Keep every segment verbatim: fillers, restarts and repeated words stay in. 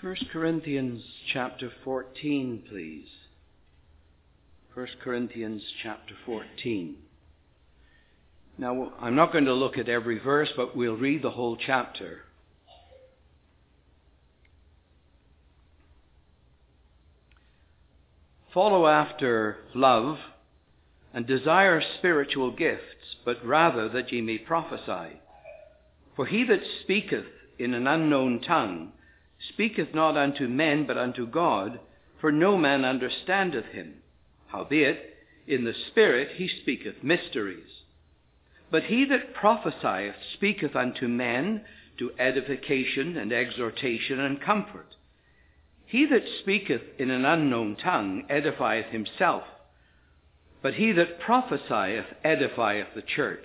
First Corinthians chapter fourteen, please. First Corinthians chapter fourteen. Now, I'm not going to look at every verse, but we'll read the whole chapter. Follow after love, and desire spiritual gifts, but rather that ye may prophesy. For he that speaketh in an unknown tongue speaketh not unto men, but unto God, for no man understandeth him. Howbeit, in the Spirit he speaketh mysteries. But he that prophesieth speaketh unto men to edification and exhortation and comfort. He that speaketh in an unknown tongue edifieth himself, but he that prophesieth edifieth the church.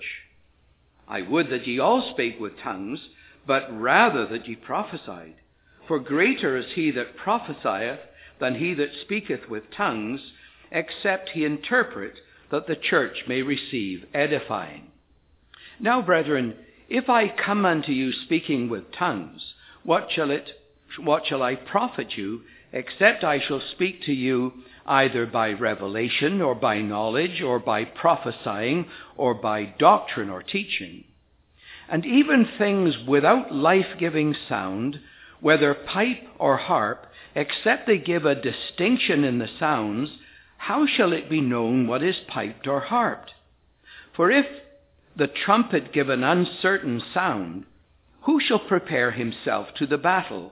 I would that ye all spake with tongues, but rather that ye prophesied. For greater is he that prophesieth than he that speaketh with tongues, except he interpret, that the church may receive edifying. Now, brethren, if I come unto you speaking with tongues, what shall it, what shall I profit you, except I shall speak to you either by revelation, or by knowledge, or by prophesying, or by doctrine or teaching? And even things without life-giving sound, whether pipe or harp, except they give a distinction in the sounds, how shall it be known what is piped or harped? For if the trumpet give an uncertain sound, who shall prepare himself to the battle?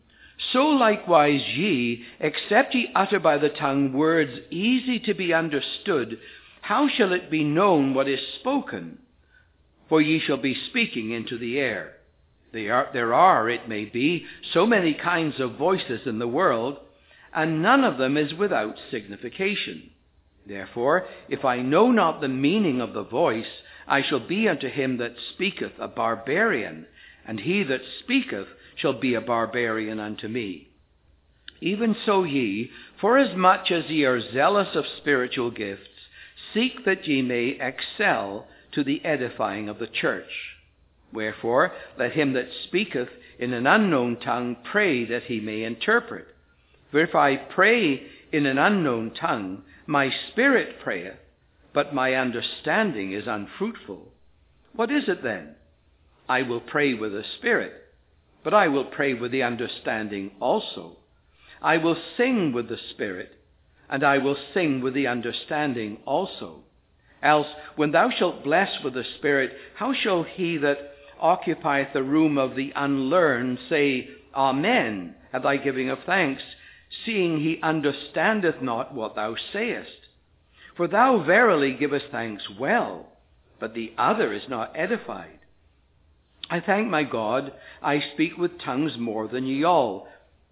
So likewise ye, except ye utter by the tongue words easy to be understood, how shall it be known what is spoken? For ye shall be speaking into the air. There are, there are, it may be, so many kinds of voices in the world, and none of them is without signification. Therefore, if I know not the meaning of the voice, I shall be unto him that speaketh a barbarian, and he that speaketh shall be a barbarian unto me. Even so ye, forasmuch as ye are zealous of spiritual gifts, seek that ye may excel to the edifying of the church. Wherefore, let him that speaketh in an unknown tongue pray that he may interpret. For if I pray in an unknown tongue, my spirit prayeth, but my understanding is unfruitful. What is it then? I will pray with the spirit, but I will pray with the understanding also. I will sing with the spirit, and I will sing with the understanding also. Else, when thou shalt bless with the spirit, how shall he that occupieth the room of the unlearned say, Amen, at thy giving of thanks, seeing he understandeth not what thou sayest? For thou verily givest thanks well, but the other is not edified. I thank my God, I speak with tongues more than ye all.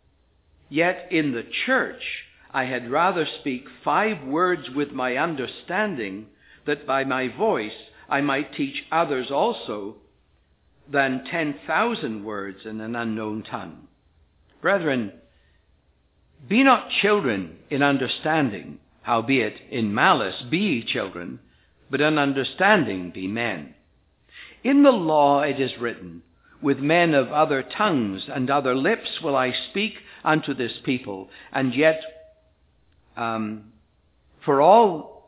Yet in the church I had rather speak five words with my understanding, that by my voice I might teach others also, than ten thousand words in an unknown tongue. Brethren, be not children in understanding, howbeit in malice be ye children, but in understanding be men. In the law it is written, with men of other tongues and other lips will I speak unto this people, and yet um, for all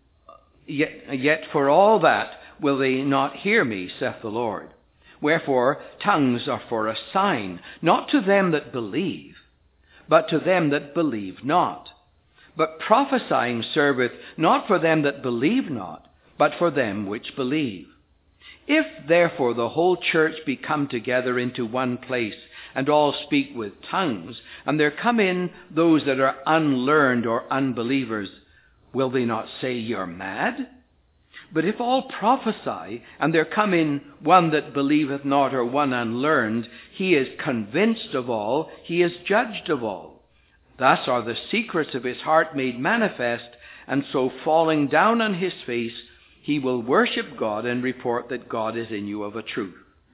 yet, yet for all that will they not hear me, saith the Lord. Wherefore tongues are for a sign, not to them that believe, but to them that believe not. But prophesying serveth not for them that believe not, but for them which believe. If therefore the whole church be come together into one place, and all speak with tongues, and there come in those that are unlearned or unbelievers, will they not say, You're mad? But if all prophesy, and there come in one that believeth not, or one unlearned, he is convinced of all, he is judged of all. Thus are the secrets of his heart made manifest, and so falling down on his face, he will worship God and report that God is in you of a truth.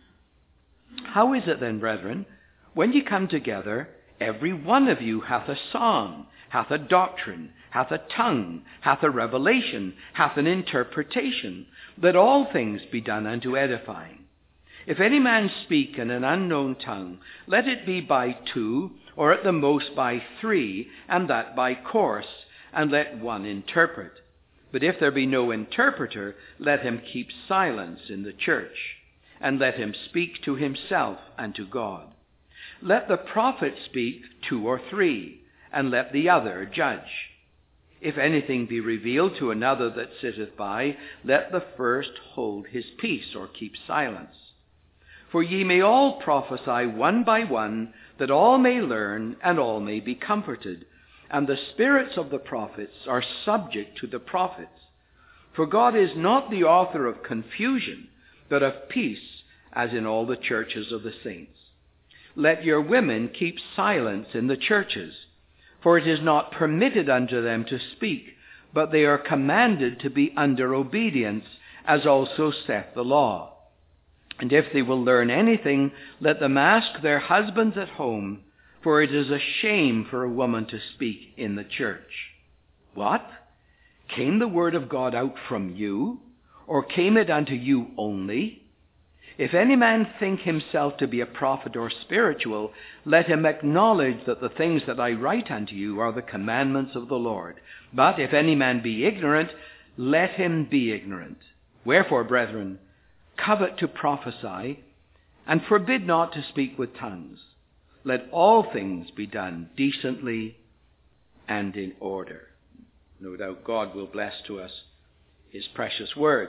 How is it then, brethren, when ye come together, every one of you hath a song, hath a doctrine, hath a tongue, hath a revelation, hath an interpretation, that all things be done unto edifying? If any man speak in an unknown tongue, let it be by two, or at the most by three, and that by course, and let one interpret. But if there be no interpreter, let him keep silence in the church, and let him speak to himself and to God. Let the prophet speak two or three, and let the other judge. If anything be revealed to another that sitteth by, let the first hold his peace, or keep silence. For ye may all prophesy one by one, that all may learn, and all may be comforted. And the spirits of the prophets are subject to the prophets. For God is not the author of confusion, but of peace, as in all the churches of the saints. Let your women keep silence in the churches, for it is not permitted unto them to speak, but they are commanded to be under obedience, as also saith the law. And if they will learn anything, let them ask their husbands at home, for it is a shame for a woman to speak in the church. What? Came the word of God out from you, or came it unto you only? If any man think himself to be a prophet or spiritual, let him acknowledge that the things that I write unto you are the commandments of the Lord. But if any man be ignorant, let him be ignorant. Wherefore, brethren, covet to prophesy, and forbid not to speak with tongues. Let all things be done decently and in order. No doubt God will bless to us his precious word.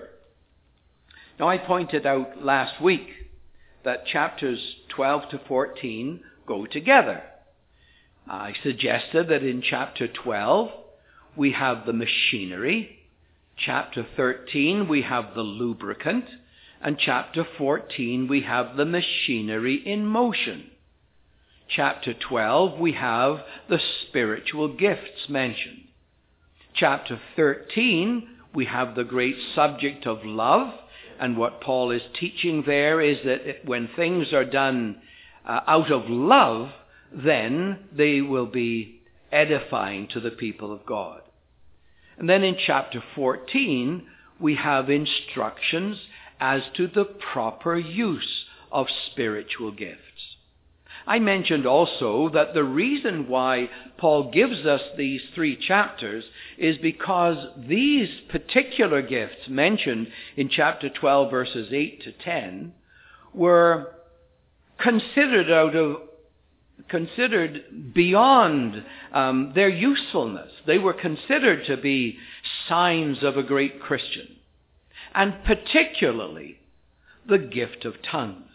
Now, I pointed out last week that chapters twelve to fourteen go together. I suggested that in chapter twelve we have the machinery, chapter thirteen we have the lubricant, and chapter fourteen we have the machinery in motion. Chapter twelve we have the spiritual gifts mentioned. Chapter thirteen we have the great subject of love, and what Paul is teaching there is that when things are done uh, out of love, then they will be edifying to the people of God. And then in chapter fourteen we have instructions as to the proper use of spiritual gifts. I mentioned also that the reason why Paul gives us these three chapters is because these particular gifts mentioned in chapter twelve, verses eight to ten, were considered out of considered beyond um, their usefulness. They were considered to be signs of a great Christian, and particularly the gift of tongues.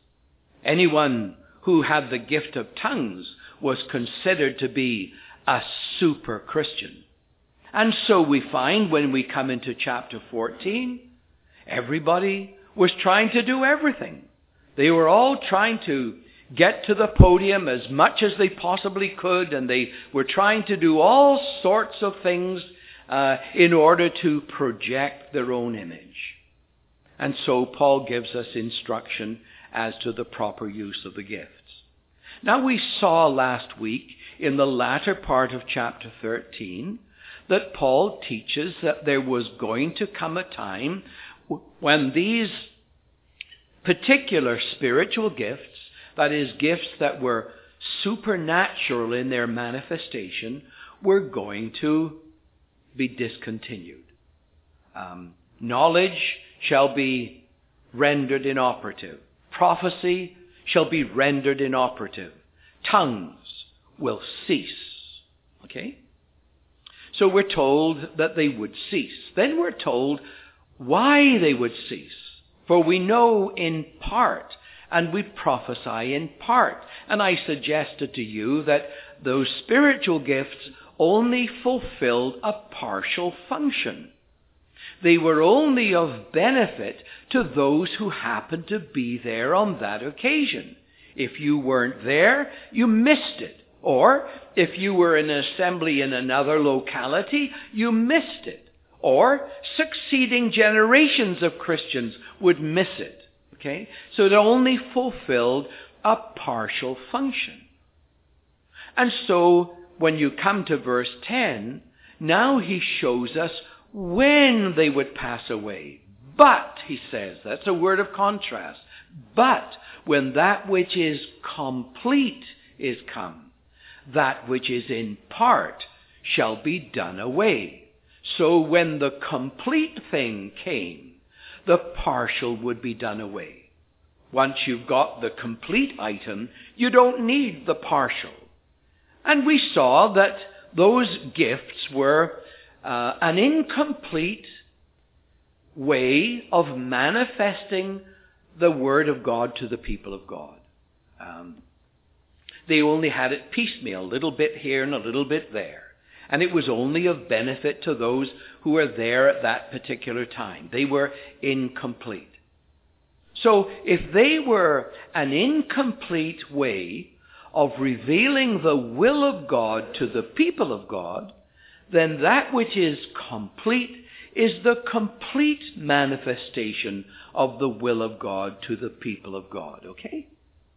Anyone who had the gift of tongues was considered to be a super Christian. And so we find when we come into chapter fourteen, everybody was trying to do everything. They were all trying to get to the podium as much as they possibly could, and they were trying to do all sorts of things uh, in order to project their own image. And so Paul gives us instruction as to the proper use of the gifts. Now, we saw last week in the latter part of chapter thirteen that Paul teaches that there was going to come a time when these particular spiritual gifts, that is, gifts that were supernatural in their manifestation, were going to be discontinued. Um, knowledge shall be rendered inoperative. Prophecy shall be rendered inoperative. Tongues will cease. Okay? So we're told that they would cease. Then we're told why they would cease. For we know in part, and we prophesy in part. And I suggested to you that those spiritual gifts only fulfilled a partial function. They were only of benefit to those who happened to be there on that occasion. If you weren't there, you missed it. Or if you were in an assembly in another locality, you missed it. Or succeeding generations of Christians would miss it. Okay? So it only fulfilled a partial function. And so when you come to verse ten, now he shows us when they would pass away. But, he says, that's a word of contrast. But when that which is complete is come, that which is in part shall be done away. So when the complete thing came, the partial would be done away. Once you've got the complete item, you don't need the partial. And we saw that those gifts were uh, an incomplete way of manifesting the Word of God to the people of God. Um, they only had it piecemeal, a little bit here and a little bit there. And it was only of benefit to those who were there at that particular time. They were incomplete. So if they were an incomplete way of revealing the will of God to the people of God, then that which is complete is the complete manifestation of the will of God to the people of God. Okay?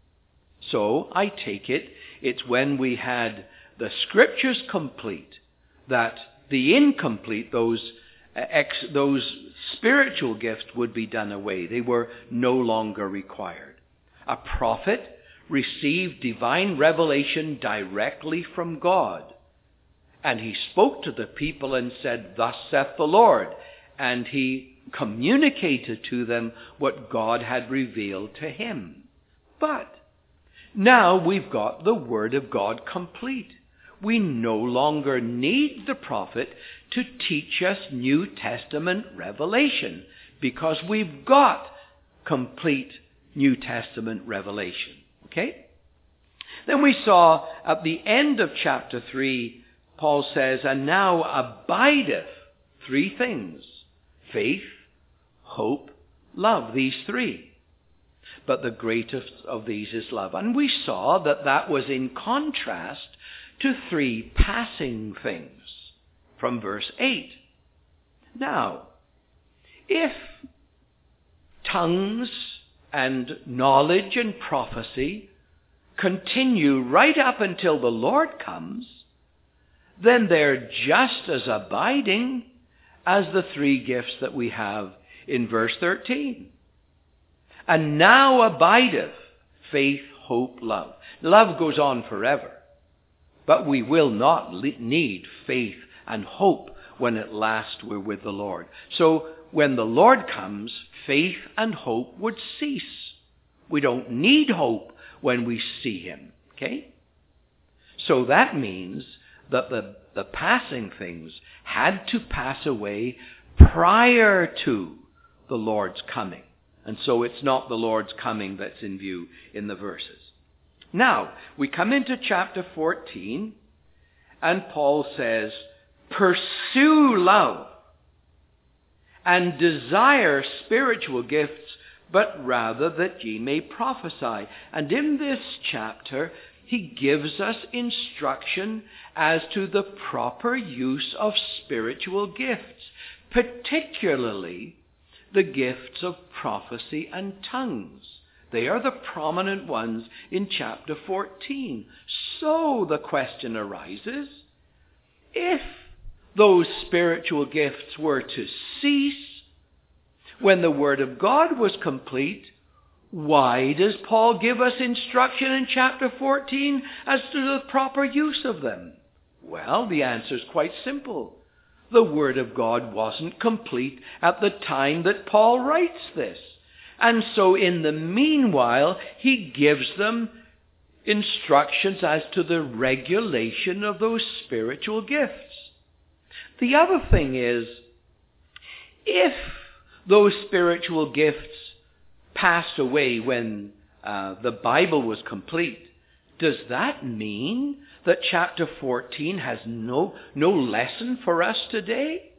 So I take it, it's when we had the Scriptures complete that the incomplete, those ex, those spiritual gifts would be done away. They were no longer required. A prophet received divine revelation directly from God. And he spoke to the people and said, "Thus saith the Lord." And he communicated to them what God had revealed to him. But now we've got the Word of God complete. We no longer need the prophet to teach us New Testament revelation because we've got complete New Testament revelation. Okay? Then we saw at the end of chapter three, Paul says, "And now abideth," three things: faith, hope, love, these three. But the greatest of these is love. And we saw that that was in contrast to three passing things from verse eight. Now, if tongues and knowledge and prophecy continue right up until the Lord comes, then they're just as abiding as the three gifts that we have in verse thirteen. "And now abideth faith, hope, love." Love goes on forever. But we will not need faith and hope when at last we're with the Lord. So when the Lord comes, faith and hope would cease. We don't need hope when we see him. Okay? So that means that the, the passing things had to pass away prior to the Lord's coming. And so it's not the Lord's coming that's in view in the verses. Now, we come into chapter fourteen, and Paul says, "Pursue love and desire spiritual gifts, but rather that ye may prophesy." And in this chapter, he gives us instruction as to the proper use of spiritual gifts, particularly the gifts of prophecy and tongues. They are the prominent ones in chapter fourteen. So the question arises, if those spiritual gifts were to cease when the Word of God was complete, why does Paul give us instruction in chapter fourteen as to the proper use of them? Well, the answer is quite simple. The Word of God wasn't complete at the time that Paul writes this. And so in the meanwhile, he gives them instructions as to the regulation of those spiritual gifts. The other thing is, if those spiritual gifts passed away when uh, the Bible was complete, does that mean that chapter fourteen has no, no lesson for us today?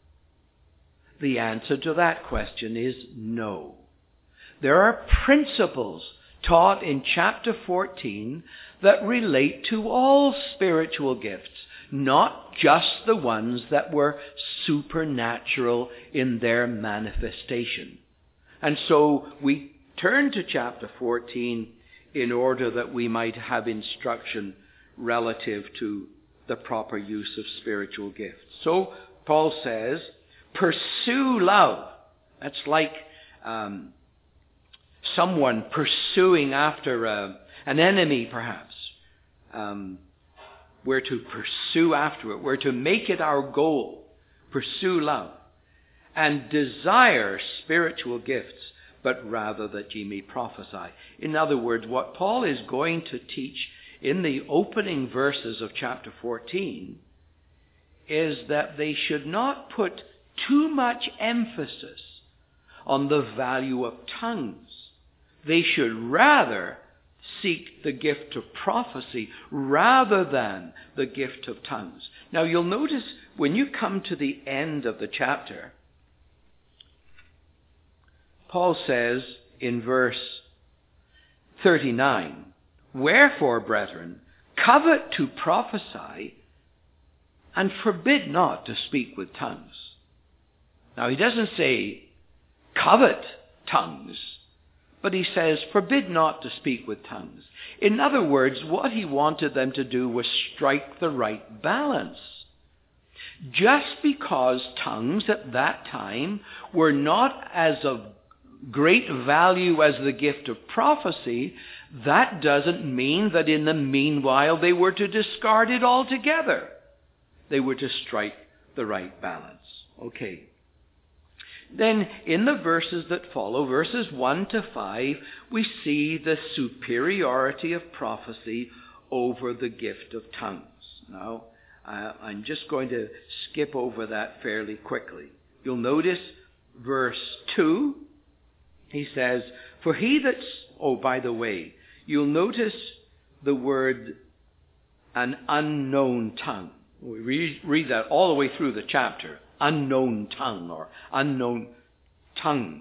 The answer to that question is no. There are principles taught in chapter fourteen that relate to all spiritual gifts, not just the ones that were supernatural in their manifestation. And so we turn to chapter fourteen in order that we might have instruction relative to the proper use of spiritual gifts. So Paul says, pursue love. That's like um, someone pursuing after a, an enemy, perhaps. Um, we're to pursue after it. We're to make it our goal. Pursue love. And desire spiritual gifts, but rather that ye may prophesy. In other words, what Paul is going to teach in the opening verses of chapter fourteen is that they should not put too much emphasis on the value of tongues. They should rather seek the gift of prophecy rather than the gift of tongues. Now you'll notice when you come to the end of the chapter, Paul says in verse thirty-nine, wherefore, brethren, covet to prophesy, and forbid not to speak with tongues. Now he doesn't say covet tongues, but he says forbid not to speak with tongues. In other words, what he wanted them to do was strike the right balance. Just because tongues at that time were not as of great value as the gift of prophecy, that doesn't mean that in the meanwhile they were to discard it altogether. They were to strike the right balance. Okay. Then in the verses that follow, verses one to five, we see the superiority of prophecy over the gift of tongues. Now, uh, I'm just going to skip over that fairly quickly. You'll notice verse two, he says, for he that's, oh, by the way, you'll notice the word an unknown tongue. We read, read that all the way through the chapter. Unknown tongue or unknown tongues.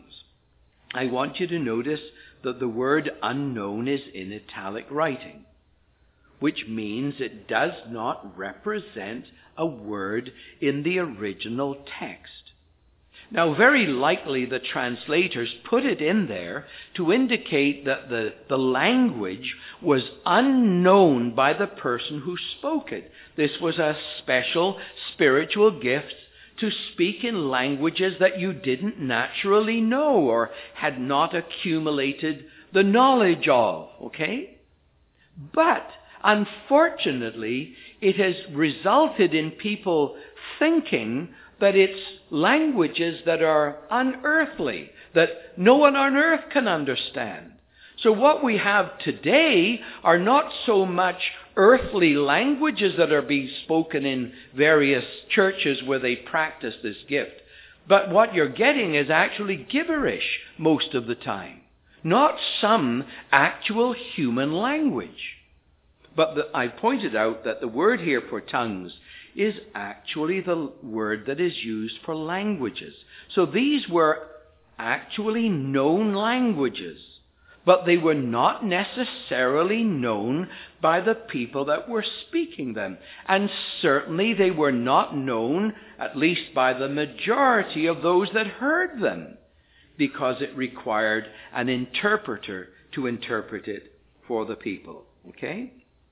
I want you to notice that the word unknown is in italic writing, which means it does not represent a word in the original text. Now, very likely the translators put it in there to indicate that the, the language was unknown by the person who spoke it. This was a special spiritual gift to speak in languages that you didn't naturally know or had not accumulated the knowledge of, okay? But, unfortunately, it has resulted in people thinking that it's languages that are unearthly, that no one on earth can understand. So what we have today are not so much earthly languages that are being spoken in various churches where they practice this gift, but what you're getting is actually gibberish most of the time, not some actual human language. But the, I pointed out that the word here for tongues is actually the word that is used for languages. So these were actually known languages, but they were not necessarily known by the people that were speaking them. And certainly they were not known, at least by the majority of those that heard them, because it required an interpreter to interpret it for the people. Okay?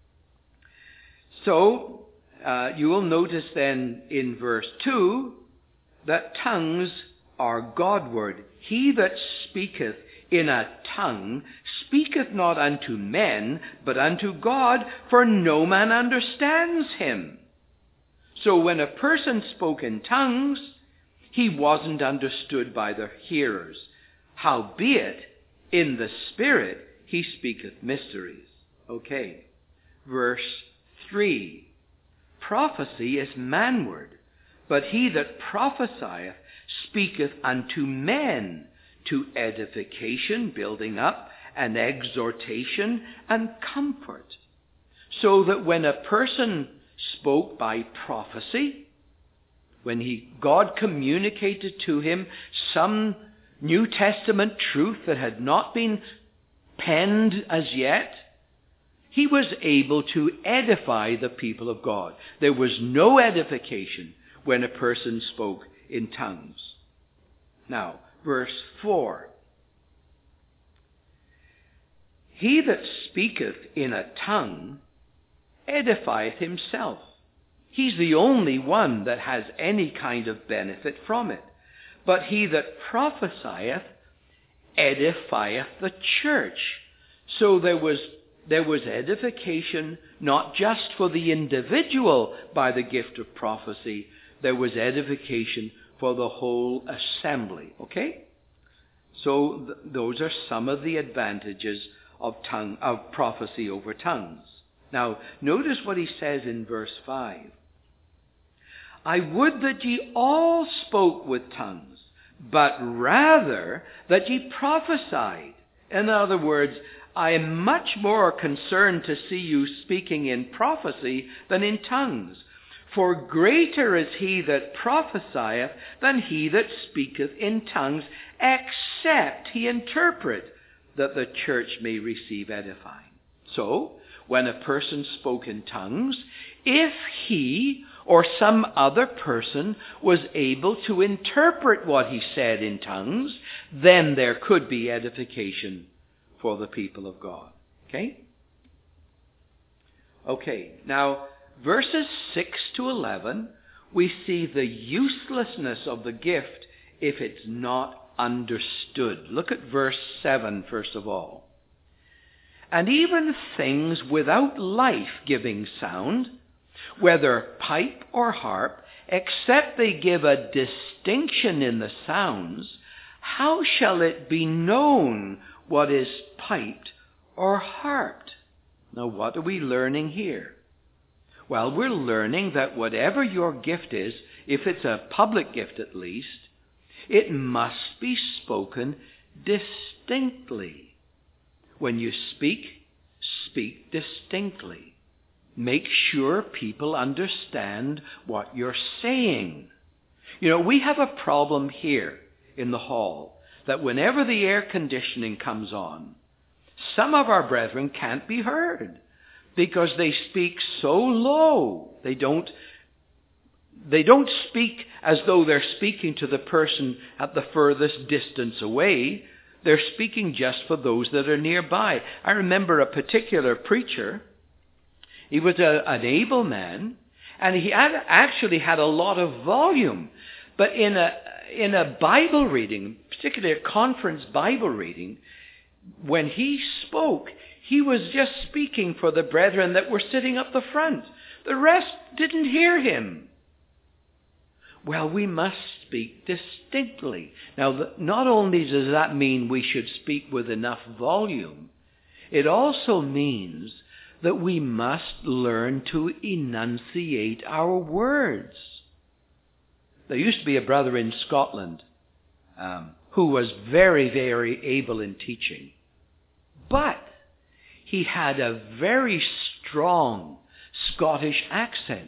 So, Uh, you will notice then in verse two that tongues are Godward. He that speaketh in a tongue speaketh not unto men, but unto God, for no man understands him. So when a person spoke in tongues, he wasn't understood by the hearers. Howbeit, in the Spirit he speaketh mysteries. Okay, verse three. Prophecy is manward, but he that prophesieth speaketh unto men to edification, building up, and exhortation, and comfort. So that when a person spoke by prophecy, when he, God communicated to him some New Testament truth that had not been penned as yet, he was able to edify the people of God. There was no edification when a person spoke in tongues. Now, verse four. He that speaketh in a tongue edifieth himself. He's the only one that has any kind of benefit from it. But he that prophesieth edifieth the church. So there was there was edification not just for the individual by the gift of prophecy, there was edification for the whole assembly. Okay? So th- those are some of the advantages of tongue of prophecy over tongues. Now, notice what he says in verse five. I would that ye all spoke with tongues, but rather that ye prophesied. In other words, I am much more concerned to see you speaking in prophecy than in tongues. For greater is he that prophesieth than he that speaketh in tongues, except he interpret, that the church may receive edifying. So, when a person spoke in tongues, if he or some other person was able to interpret what he said in tongues, then there could be edification for the people of God. Okay? Okay, now verses six to eleven, we see the uselessness of the gift if it's not understood. Look at verse seven first of all. And even things without life-giving sound, whether pipe or harp, except they give a distinction in the sounds, how shall it be known what is piped or harped? Now, what are we learning here? Well, we're learning that whatever your gift is, if it's a public gift at least, it must be spoken distinctly. When you speak, speak distinctly. Make sure people understand what you're saying. You know, we have a problem here in the hall that whenever the air conditioning comes on, some of our brethren can't be heard because they speak so low. They don't They don't speak as though they're speaking to the person at the furthest distance away. They're speaking just for those that are nearby. I remember a particular preacher. He was a, an able man, and he had, actually had a lot of volume. But in a in a Bible reading, particularly a conference Bible reading, when he spoke, he was just speaking for the brethren that were sitting up the front. The rest didn't hear him. Well, we must speak distinctly. Now, not only does that mean we should speak with enough volume, it also means that we must learn to enunciate our words. There used to be a brother in Scotland um, who was very, very able in teaching. But he had a very strong Scottish accent.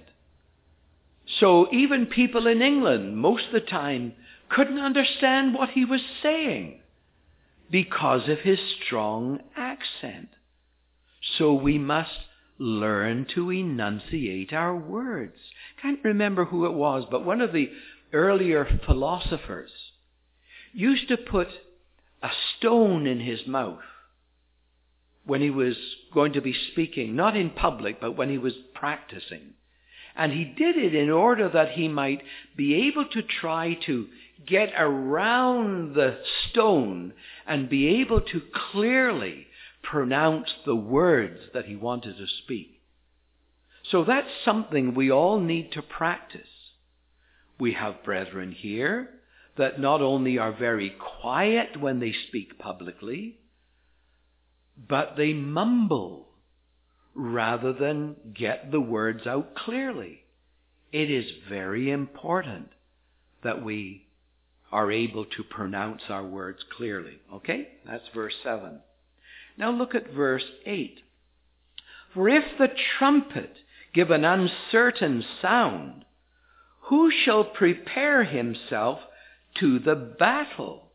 So even people in England, most of the time, couldn't understand what he was saying because of his strong accent. So we must learn to enunciate our words. Can't remember who it was, but one of the earlier philosophers used to put a stone in his mouth when he was going to be speaking, not in public, but when he was practicing. And he did it in order that he might be able to try to get around the stone and be able to clearly pronounce the words that he wanted to speak. So that's something we all need to practice. We have brethren here that not only are very quiet when they speak publicly, but they mumble rather than get the words out clearly. It is very important that we are able to pronounce our words clearly. Okay? That's verse seven. Now look at verse eight. For if the trumpet give an uncertain sound, who shall prepare himself to the battle?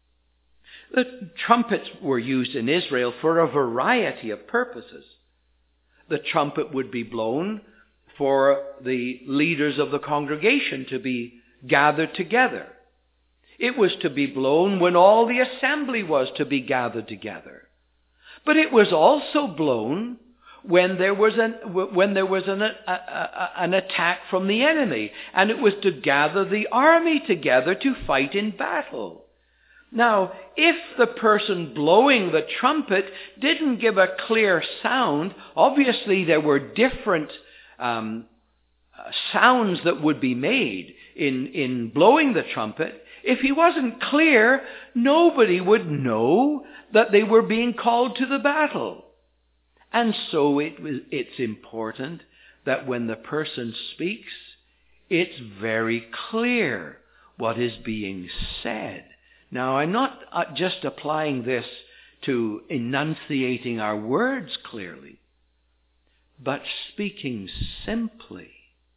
The trumpets were used in Israel for a variety of purposes. The trumpet would be blown for the leaders of the congregation to be gathered together. It was to be blown when all the assembly was to be gathered together. But it was also blown when there was an when there was an, a, a, an attack from the enemy, and it was to gather the army together to fight in battle. Now, if the person blowing the trumpet didn't give a clear sound, obviously there were different um, sounds that would be made in, in blowing the trumpet. If he wasn't clear, nobody would know that they were being called to the battle. And so it, it's important that when the person speaks, it's very clear what is being said. Now, I'm not just applying this to enunciating our words clearly, but speaking simply.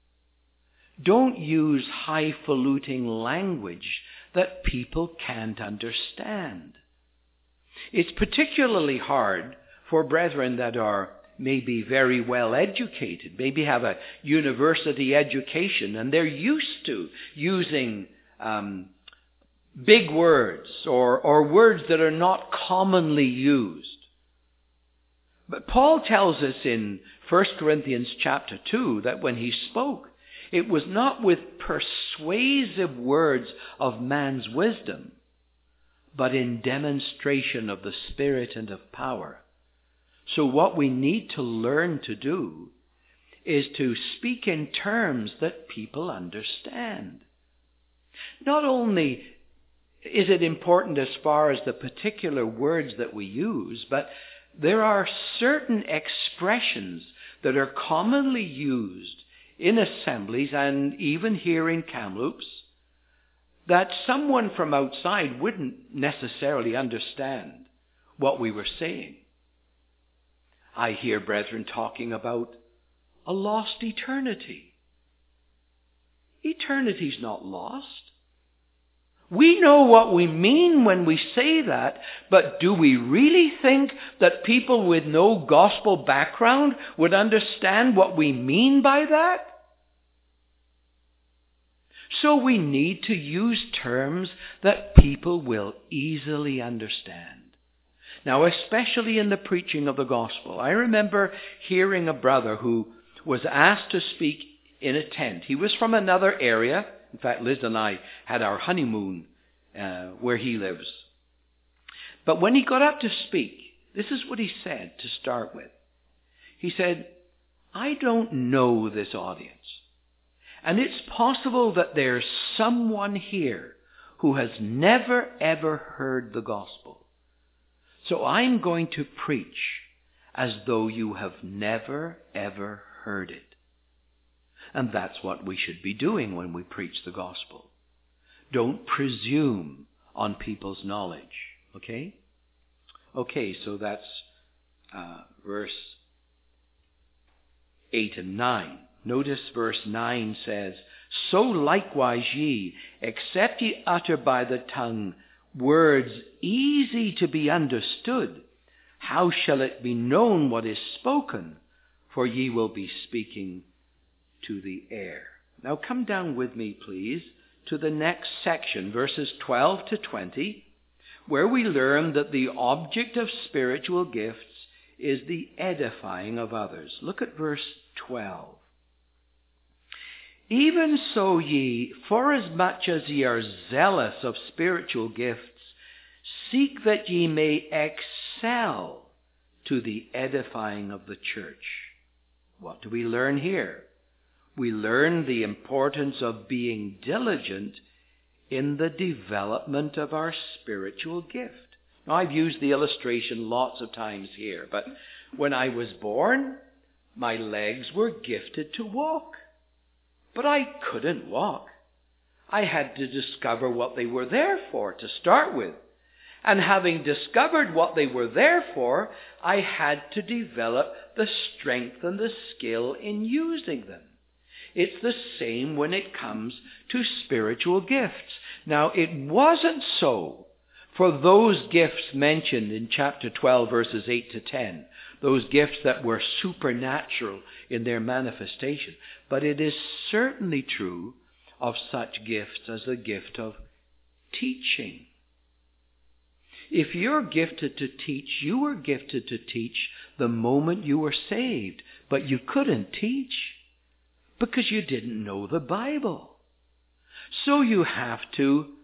Don't use highfalutin language that people can't understand. It's particularly hard for brethren that are maybe very well educated, maybe have a university education, and they're used to using um, big words or, or words that are not commonly used. But Paul tells us in First Corinthians chapter two that when he spoke, it was not with persuasive words of man's wisdom, but in demonstration of the Spirit and of power. So what we need to learn to do is to speak in terms that people understand. Not only is it important as far as the particular words that we use, but there are certain expressions that are commonly used in assemblies and even here in Kamloops that someone from outside wouldn't necessarily understand what we were saying. I hear brethren talking about a lost eternity. Eternity's not lost. We know what we mean when we say that, but do we really think that people with no gospel background would understand what we mean by that? So we need to use terms that people will easily understand. Now, especially in the preaching of the gospel. I remember hearing a brother who was asked to speak in a tent. He was from another area. In fact, Liz and I had our honeymoon uh, where he lives. But when he got up to speak, this is what he said to start with. He said, I don't know this audience. And it's possible that there's someone here who has never ever heard the gospel. So I'm going to preach as though you have never ever heard it. And that's what we should be doing when we preach the gospel. Don't presume on people's knowledge. Okay? Okay, so that's uh, verse eight and nine. Notice verse nine says, So likewise ye, except ye utter by the tongue words easy to be understood, how shall it be known what is spoken? For ye will be speaking to the air. Now come down with me, please, to the next section, verses twelve to twenty, where we learn that the object of spiritual gifts is the edifying of others. Look at verse twelve. Even so ye, forasmuch as ye are zealous of spiritual gifts, seek that ye may excel to the edifying of the church. What do we learn here? We learn the importance of being diligent in the development of our spiritual gift. Now, I've used the illustration lots of times here, but when I was born, my legs were gifted to walk. But I couldn't walk. I had to discover what they were there for to start with. And having discovered what they were there for, I had to develop the strength and the skill in using them. It's the same when it comes to spiritual gifts. Now, it wasn't so for those gifts mentioned in chapter twelve, verses eight to ten. Those gifts that were supernatural in their manifestation. But it is certainly true of such gifts as the gift of teaching. If you're gifted to teach, you were gifted to teach the moment you were saved. But you couldn't teach because you didn't know the Bible. So you have to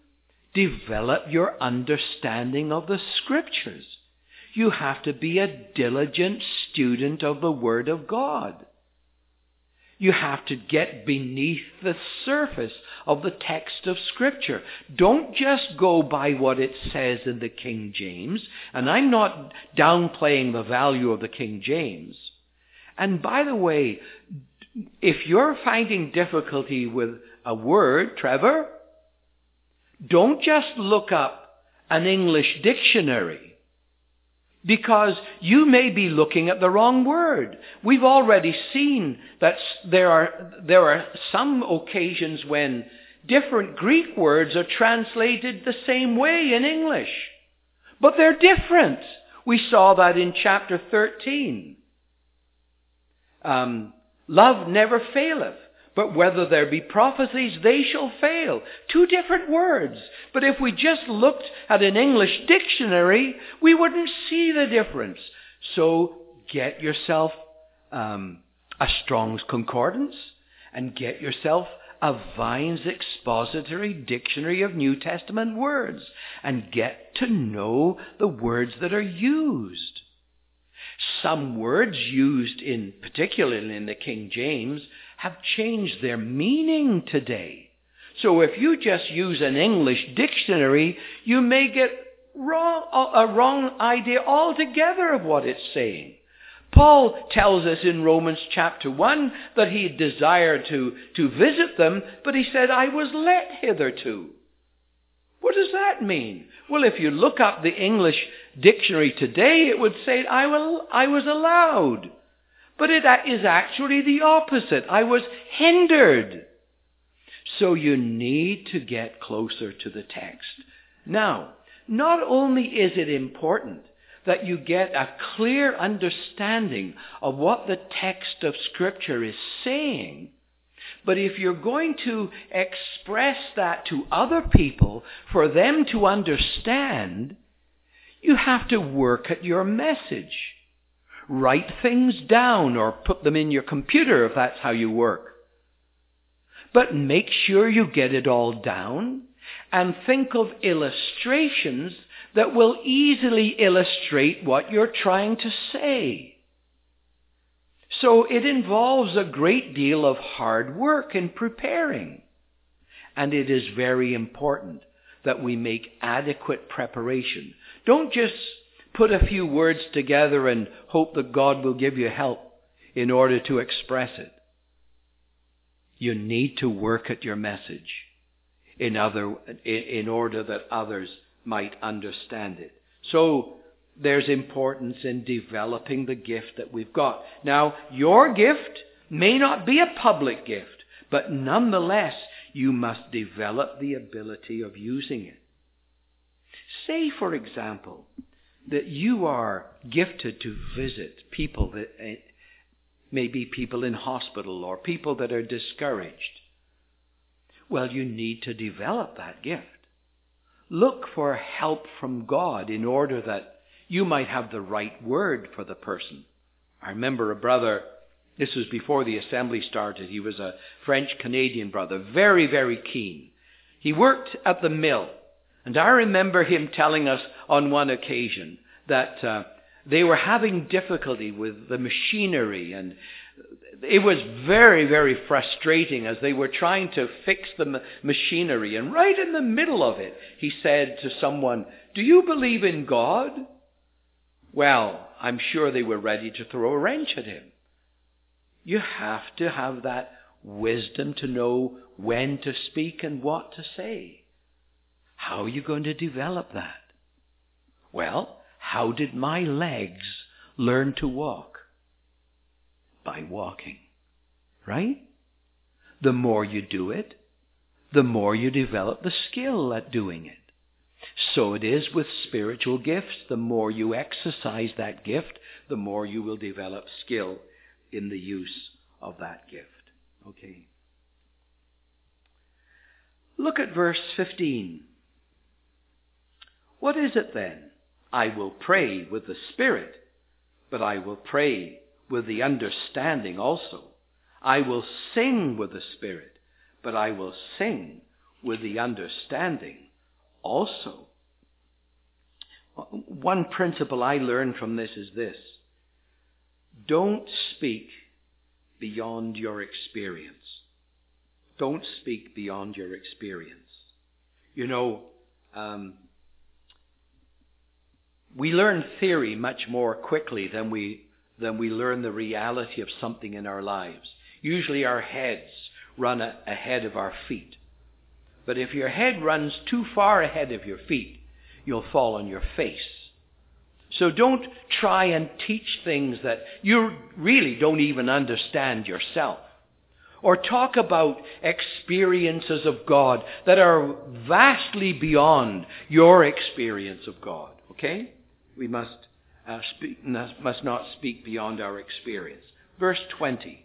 develop your understanding of the Scriptures. You have to be a diligent student of the Word of God. You have to get beneath the surface of the text of Scripture. Don't just go by what it says in the King James. And I'm not downplaying the value of the King James. And by the way, if you're finding difficulty with a word, Trevor, don't just look up an English dictionary. Because you may be looking at the wrong word. We've already seen that there are, there are some occasions when different Greek words are translated the same way in English. But they're different. We saw that in chapter thirteen. Um, Love never faileth, but whether there be prophecies, they shall fail. Two different words. But if we just looked at an English dictionary, we wouldn't see the difference. So get yourself um, a Strong's Concordance and get yourself a Vine's Expository Dictionary of New Testament Words and get to know the words that are used. Some words used in, particularly in the King James, have changed their meaning today. So if you just use an English dictionary, you may get wrong, a wrong idea altogether of what it's saying. Paul tells us in Romans chapter one that he desired to, to visit them, but he said, I was let hitherto. What does that mean? Well, if you look up the English dictionary today, it would say, I, will, I was allowed. But it is actually the opposite. I was hindered. So you need to get closer to the text. Now, not only is it important that you get a clear understanding of what the text of Scripture is saying, but if you're going to express that to other people for them to understand, you have to work at your message. Write things down or put them in your computer if that's how you work. But make sure you get it all down and think of illustrations that will easily illustrate what you're trying to say. So it involves a great deal of hard work in preparing. And it is very important that we make adequate preparation. Don't just put a few words together and hope that God will give you help in order to express it. You need to work at your message in other, in order that others might understand it. So there's importance in developing the gift that we've got. Now, your gift may not be a public gift, but nonetheless, you must develop the ability of using it. Say, for example, that you are gifted to visit people that uh, may be people in hospital or people that are discouraged. Well, you need to develop that gift. Look for help from God in order that you might have the right word for the person. I remember a brother, this was before the assembly started, he was a French-Canadian brother, very, very keen. He worked at the mill, and I remember him telling us on one occasion that uh, they were having difficulty with the machinery, and it was very, very frustrating as they were trying to fix the ma- machinery. And right in the middle of it, he said to someone, "Do you believe in God?" Well, I'm sure they were ready to throw a wrench at him. You have to have that wisdom to know when to speak and what to say. How are you going to develop that? Well, how did my legs learn to walk? By walking, right? The more you do it, the more you develop the skill at doing it. So it is with spiritual gifts. The more you exercise that gift, the more you will develop skill in the use of that gift. Okay. Look at verse fifteen. What is it then? I will pray with the Spirit, but I will pray with the understanding also. I will sing with the Spirit, but I will sing with the understanding also. One principle I learned from this is this: don't speak beyond your experience. Don't speak beyond your experience. You know, um, we learn theory much more quickly than we than we learn the reality of something in our lives. Usually our heads run a, ahead of our feet. But if your head runs too far ahead of your feet, you'll fall on your face. So don't try and teach things that you really don't even understand yourself. Or talk about experiences of God that are vastly beyond your experience of God. Okay? We must uh, speak, must not speak beyond our experience. Verse twenty.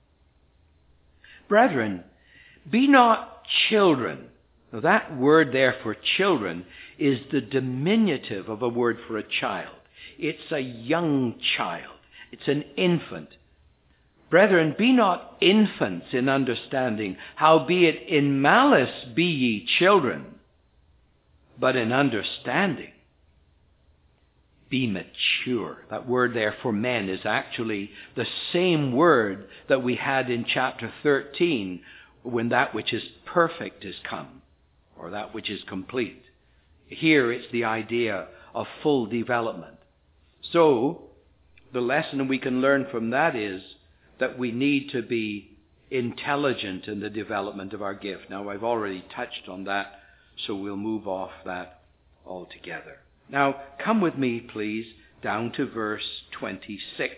Brethren, be not children. Now that word there for children is the diminutive of a word for a child. It's a young child. It's an infant. Brethren, be not infants in understanding, howbeit in malice be ye children, but in understanding be mature. That word there for men is actually the same word that we had in chapter thirteen, when that which is perfect is come, or that which is complete. Here it's the idea of full development. So, the lesson we can learn from that is that we need to be intelligent in the development of our gift. Now, I've already touched on that, so we'll move off that altogether. Now, come with me, please, down to verse twenty-six.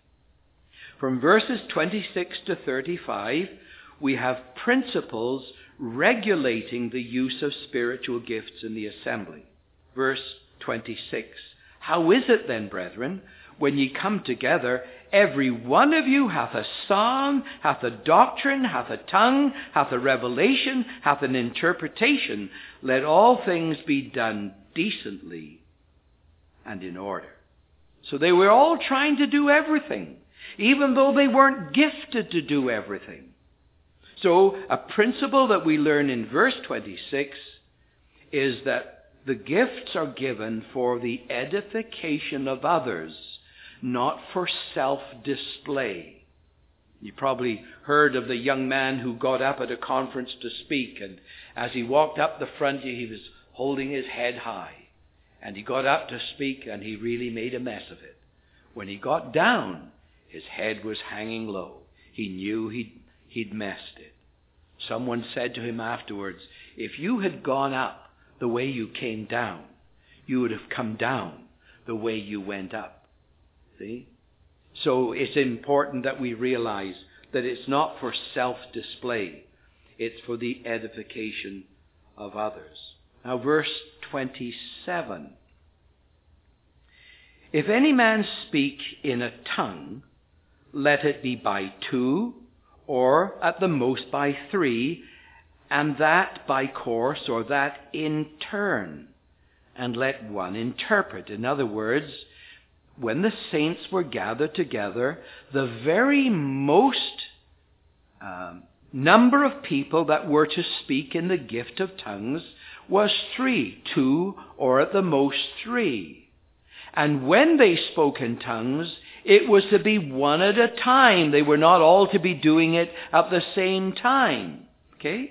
From verses twenty-six to thirty-five, we have principles regulating the use of spiritual gifts in the assembly. Verse twenty-six. How is it then, brethren, when ye come together, every one of you hath a song, hath a doctrine, hath a tongue, hath a revelation, hath an interpretation? Let all things be done decently and in order. So they were all trying to do everything, even though they weren't gifted to do everything. So a principle that we learn in verse twenty-six is that the gifts are given for the edification of others, not for self-display. You probably heard of the young man who got up at a conference to speak, and as he walked up the front, he was holding his head high. And he got up to speak, and he really made a mess of it. When he got down, his head was hanging low. He knew he'd, he'd messed it. Someone said to him afterwards, if you had gone up the way you came down, you would have come down the way you went up. See? So it's important that we realize that it's not for self-display. It's for the edification of others. Now verse twenty-seven. If any man speak in a tongue, let it be by two, or at the most by three, and that by course, or that in turn, and let one interpret. In other words, when the saints were gathered together, the very most um, number of people that were to speak in the gift of tongues was three, two, or at the most three. And when they spoke in tongues, it was to be one at a time. They were not all to be doing it at the same time. Okay?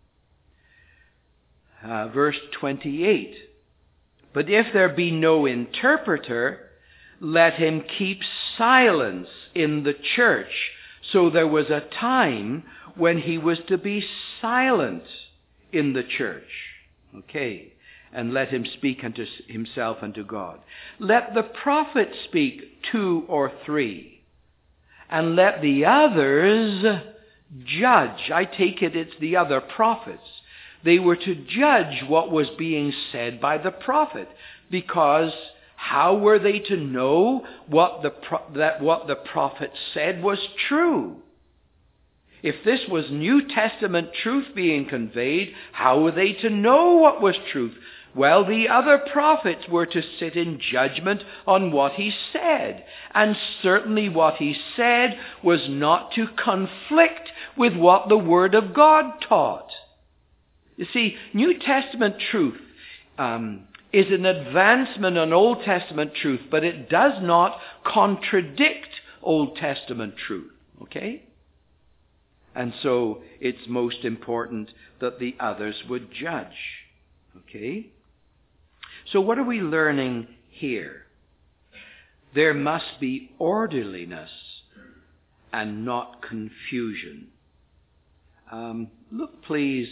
Uh, verse twenty-eight. But if there be no interpreter, let him keep silence in the church. So there was a time when he was to be silent in the church. Okay. And let him speak unto himself and to God. Let the prophet speak two or three. And let the others judge. I take it it's the other prophets. They were to judge what was being said by the prophet, because how were they to know what the pro- that what the prophet said was true? If this was New Testament truth being conveyed, how were they to know what was truth? Well, the other prophets were to sit in judgment on what he said, and certainly what he said was not to conflict with what the Word of God taught. You see, New Testament truth um, is an advancement on Old Testament truth, but it does not contradict Old Testament truth. Okay? And so it's most important that the others would judge. Okay? So what are we learning here? There must be orderliness and not confusion. Um, look, please,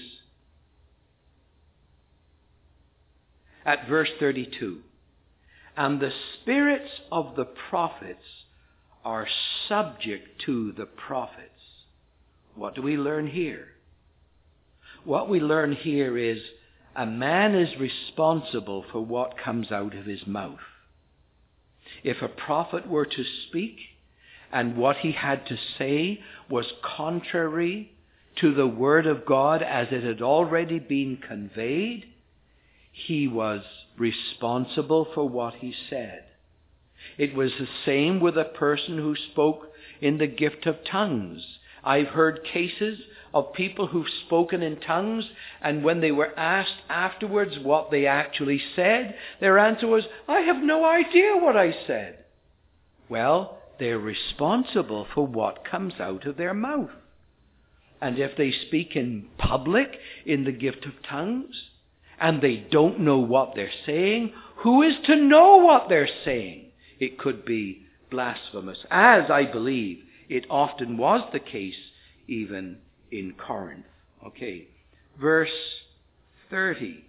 at verse thirty-two. And the spirits of the prophets are subject to the prophets. What do we learn here? What we learn here is a man is responsible for what comes out of his mouth. If a prophet were to speak and what he had to say was contrary to the word of God as it had already been conveyed, he was responsible for what he said. It was the same with a person who spoke in the gift of tongues. I've heard cases of people who've spoken in tongues, and when they were asked afterwards what they actually said, their answer was, I have no idea what I said. Well, they're responsible for what comes out of their mouth. And if they speak in public in the gift of tongues, and they don't know what they're saying, who is to know what they're saying? It could be blasphemous, as I believe it often was the case even in Corinth. Okay, verse thirty.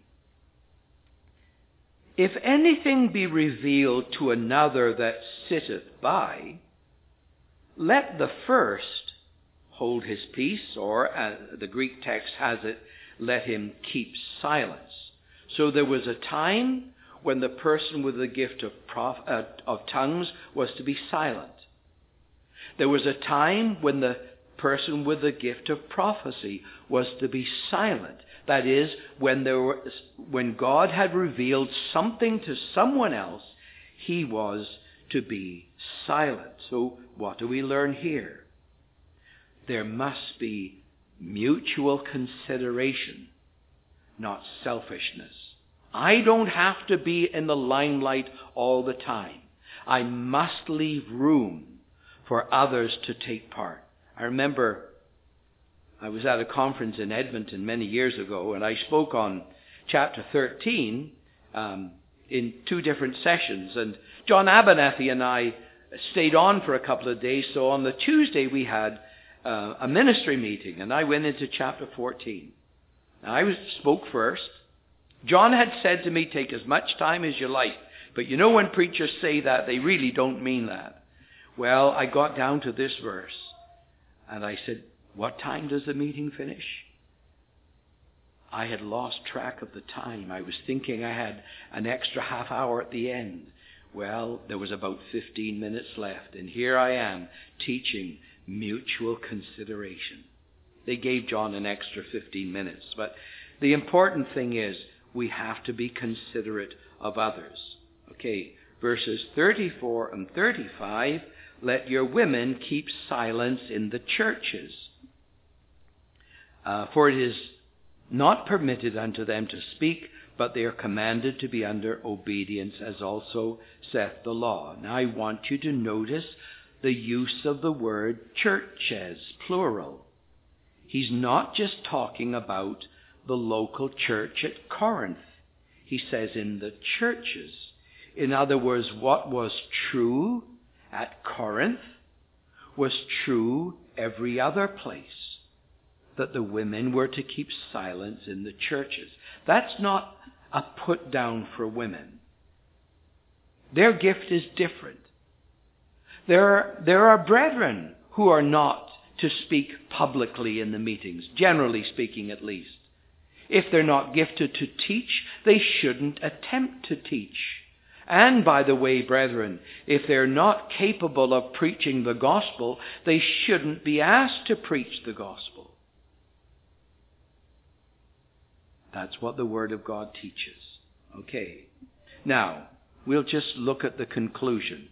If anything be revealed to another that sitteth by, let the first hold his peace, or as the Greek text has it, let him keep silence. So there was a time when the person with the gift of, prof, uh, of tongues was to be silent. There was a time when the person with the gift of prophecy was to be silent. That is, when there was, when God had revealed something to someone else, he was to be silent. So what do we learn here? There must be mutual consideration, not selfishness. I don't have to be in the limelight all the time. I must leave room for others to take part. I remember I was at a conference in Edmonton many years ago, and I spoke on chapter thirteen um, in two different sessions. And John Abernathy and I stayed on for a couple of days. So on the Tuesday we had uh, a ministry meeting, and I went into chapter fourteen. Now, I was, spoke first. John had said to me, take as much time as you like. But you know when preachers say that, they really don't mean that. Well, I got down to this verse, and I said, what time does the meeting finish? I had lost track of the time. I was thinking I had an extra half hour at the end. Well, there was about fifteen minutes left, and here I am teaching mutual consideration. They gave John an extra fifteen minutes, but the important thing is we have to be considerate of others. Okay, verses thirty-four and thirty-five, let your women keep silence in the churches. Uh, for it is not permitted unto them to speak, but they are commanded to be under obedience, as also saith the law. Now I want you to notice the use of the word churches, plural. He's not just talking about the local church at Corinth. He says in the churches. In other words, what was true at Corinth was true every other place, that the women were to keep silence in the churches. That's not a put down for women. Their gift is different. There are, there are brethren who are not to speak publicly in the meetings, generally speaking at least. If they're not gifted to teach, they shouldn't attempt to teach. And by the way, brethren, if they're not capable of preaching the gospel, they shouldn't be asked to preach the gospel. That's what the Word of God teaches. Okay. Now, we'll just look at the conclusion.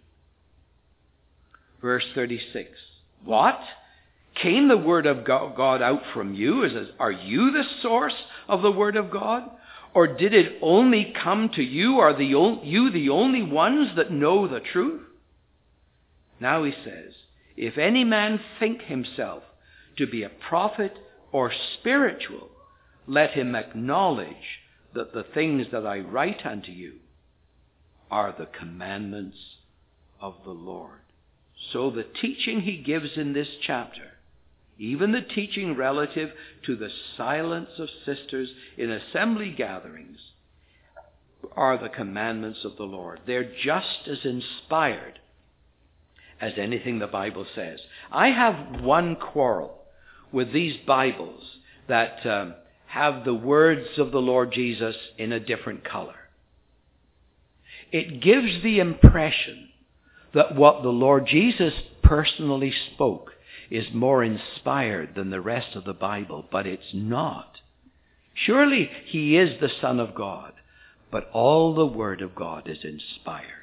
Verse thirty-six. What? Came the Word of God out from you? Are you the source of the Word of God? Or did it only come to you? Are the on, you the only ones that know the truth? Now he says, if any man think himself to be a prophet or spiritual, let him acknowledge that the things that I write unto you are the commandments of the Lord. So the teaching he gives in this chapter, even the teaching relative to the silence of sisters in assembly gatherings, are the commandments of the Lord. They're just as inspired as anything the Bible says. I have one quarrel with these Bibles that um, have the words of the Lord Jesus in a different color. It gives the impression that what the Lord Jesus personally spoke is more inspired than the rest of the Bible, but it's not. Surely he is the Son of God, but all the Word of God is inspired.